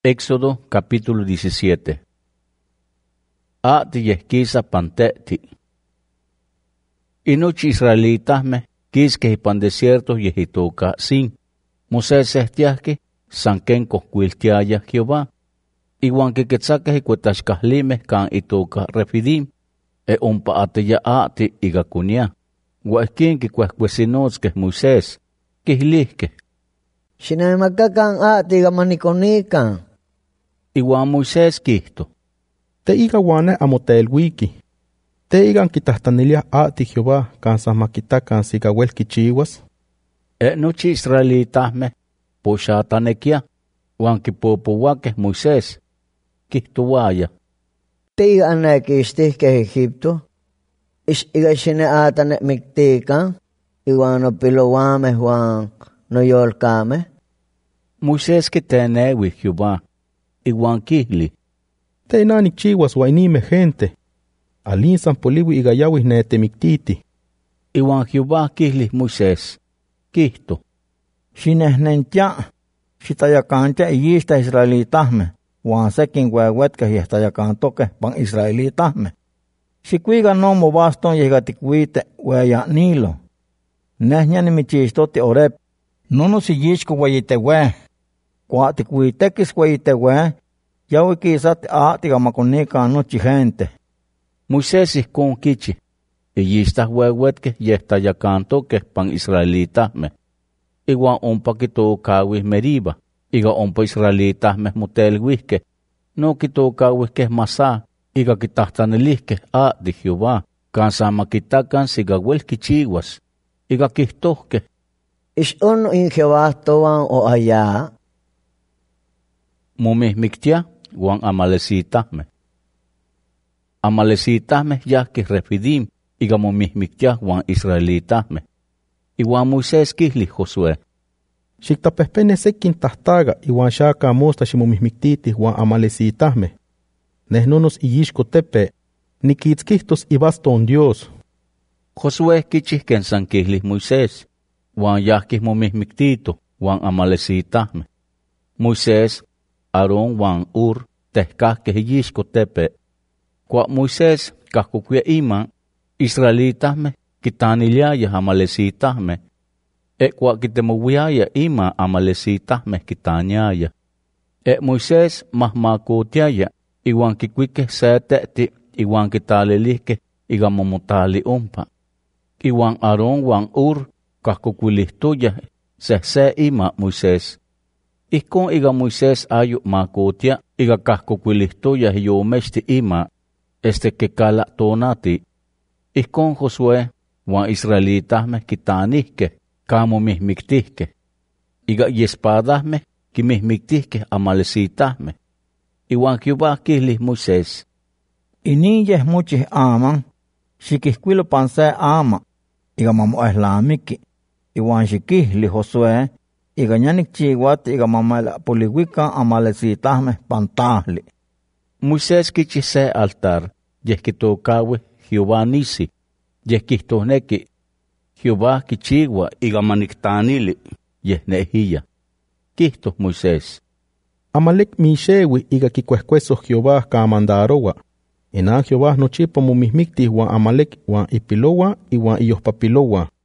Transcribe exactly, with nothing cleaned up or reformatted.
Éxodo capítulo diecisiete. Ati yehkisa panteti. Inuchi israelitahme quisque ipan desierto yehitoka sin. Moisés ehtiahki sanken kohkuiltiaya Jehová. Iwan kiketzaque ikuetashkahlimeh kan itoka Refidim. E ompa ateya ati igakunia. Huahkin kikuehkuesinotzkeh Moisés. Kihlihkeh. Xinamakakan ati igamanikonika. Iwan Moisés kihto. Te iga wane amotelwiki. Te igan kitahtaniliah ati Jehová kansah makitakan sikawel kichiwas. E nochi israelitahme poxatanekia wan kipopouakeh Moisés. Kihtowaya. Te iga anekistihkeh Egipto. Ix iga xineatanemiktikan. Iwan nopilowameh wan noyolkameh. Moisés kitenewi Jehová. Iwan kihli. Te inanik chiwas wainime gente. Alinsan poliwi iga yawih netemiktiti. Iwan Jehová kihli Moisés. Kihto. Xinehnentia, xitayakantia iyista israelitahme, wan sekin huehuetkeh yehtayakantokeh pan israelitahme. Xikuiga no mobaston yegatikhuite hueya Nilo. Nehña nimichistoti orep, nonos iyixko hueyitehue. Cuatikhuitekis hueyitehue, yawi kisati atigamakonikan nochi gente. Moisés ihkon kichi. Iyistah huehuetkeh yehtayakantokeh pan israelitahme. Iwan ompa kitokawih Meriba. Iga ompa israelitahmeh motelwihkeh. No kitokawihkeh Masá. Iga kitahtanilihkeh ati Jehová. Kansa makitakan sigawel kichiwas. Iga kihtohkeh. Ix ono in Jehová toan o allá. Momihmiktia wan amalesitahmeh. Amalesitahmeh yahkih Refidim. Iga momihmiktia wan israelitahmeh. Iwan Moisés kihli Josué. Xiktapehpene sekin tahtaga iwan xaka mosta ximomihmiktitih wan amalesitahmeh. Nehnonos iyixko tepe, nikitzkihtos ibaston Dios. Josué kichih ken san kihli Moisés. Wan yahkih momihmiktito wan amalesitahmeh. Moisés, Aarón wan Ur tehkahkeh iyixko tepe. Kua Moisés kahkokuia iman, israelitahmeh kitaniliayah amalesitahmeh. E kua kitemowiaya ima amalesitahmeh kitaniaya. E Moisés mahmakotiaya, iwan kikuikeh se tehti, iwan kitalilihkeh iga momotali ompa. Iwan Aarón wan Ur kahkokuilihtoyah sehse ima Moisés. Ihkon iga Moisés ayo makotia, iga kahkokuilihtoyah yomexti ima, este kekala tonati. Ihkon Josué wan israelitahmeh kitanihkeh, kamomihmiktihkeh. Iga yespadahmeh kimihmiktihkeh amalesitahmeh. Iwan Jehová kihli Moisés. Inin yeh mochih aman, xikihkuilo pan se ama, iga mamoehlamiki. Iwan xikihli Josué, iga nyanikchiuati iga mamelapoliwikan amalesitahmeh pan tahli. Moisés kichih se altar, yeh kitokawih Jehová Nisi, yeh kihtohneki, Jehová kichiua iga maniktanili, yeh nehiya. Kihtoh Moisés. Amalek mixewi iga kikuehkuesoh Jehová kamandarowa. Enan Jehová nochipa momihmiktih wan Amalek wan ipilowa iwan iyohpapilowa.